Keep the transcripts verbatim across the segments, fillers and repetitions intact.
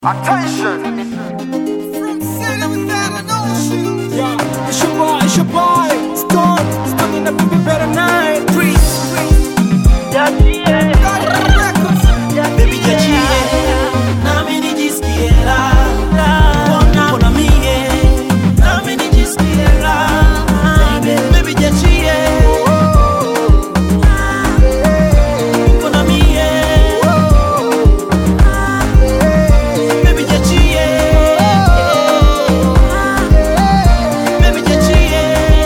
Attention! From city without an ocean. Yeah, it's your boy, it's your boy. Stone, Stone in the baby better night. Breeze, Baby jachie, nami nijisikie raha. Ona mie, nami nijisikie raha. Baby jachie, ona mie, baby jachie, baby jachie,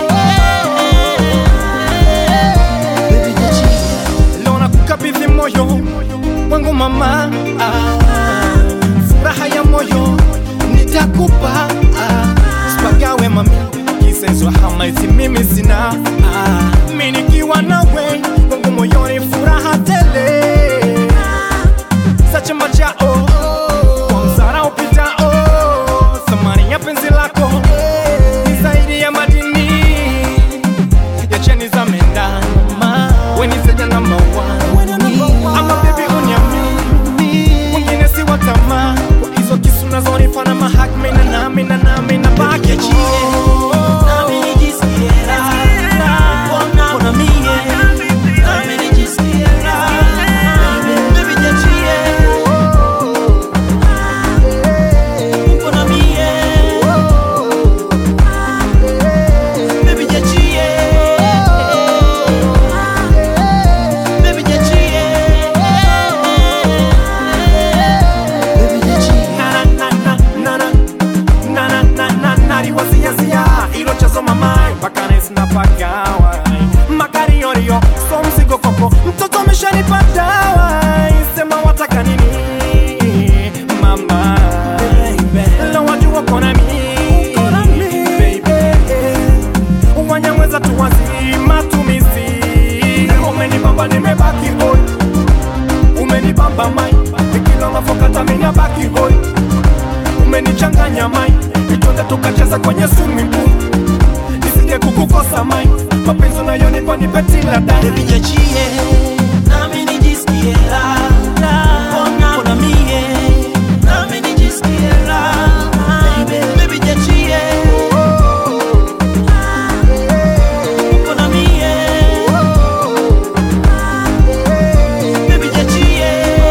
baby jachie. leo nakukabidhi moyo wangu mama, ah, furaha ya moyo nitakupa, ah, usipagawe mami, kisenzwa hama iti mimi sina, ah, mimi nikiwa nawe wangu moyoni furaha tele, sache machao kwa msara upitao, thamani ya penzi lako ni zaidi ya madini ya cheni za menda, mama we ni zaidi ya number one. Ama baby uniamini, mwingine si wa tamaa, kwa hizo kisu nazonifana mahak mina na mina na mina baki ya chie. Nami nijisikie raha. Ona mie, nami nijisikie raha. Baby jachie, ona mie, baby jachie, baby jachie, baby jachie. Na na na na na na na na na na riwazia zia ilo chazo mamai mpaka nesi napagawa makari yorio so mzigo koko mtoto ameshanipa dawa sema wataka nini mama leo wajua kona mi baby wanyamweza tuwazi matumizi umenibamba nimebaki hoi umenibamba mai ikilo mafokata mina baki hoi umenichanganya mai itonde tukacheza kwenye swimming pool nisije kukukosa mai mapenzi unayonipa ni beti la dai. Baby jachie, nami nijisikie raha. Ona ona mie, nami nijisikie raha. Baby jachie, ona mie, baby jachie,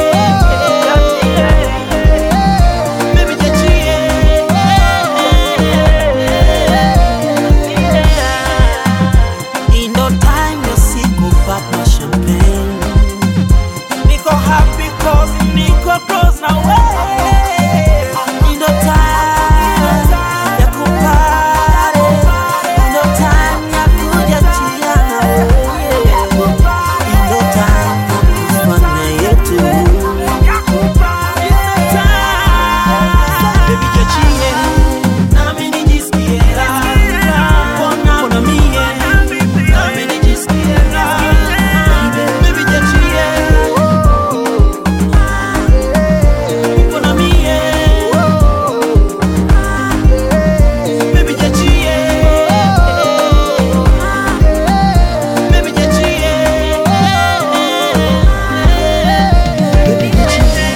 baby jachie. In no time ya siku pop my champagne. Niko happy cause niko close na wewe. In no time ya kupare. In no time ya kuja chia na wewe. In no time ya kufanya yetu. In no time. Baby jachie, nami nijisikie raha. Ona ona mie, nami nijisikie raha. Baby jachie, ona mie, baby jachie, baby jachie, baby jachie.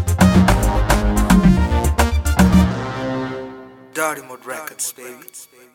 Dirty Mode Records, baby.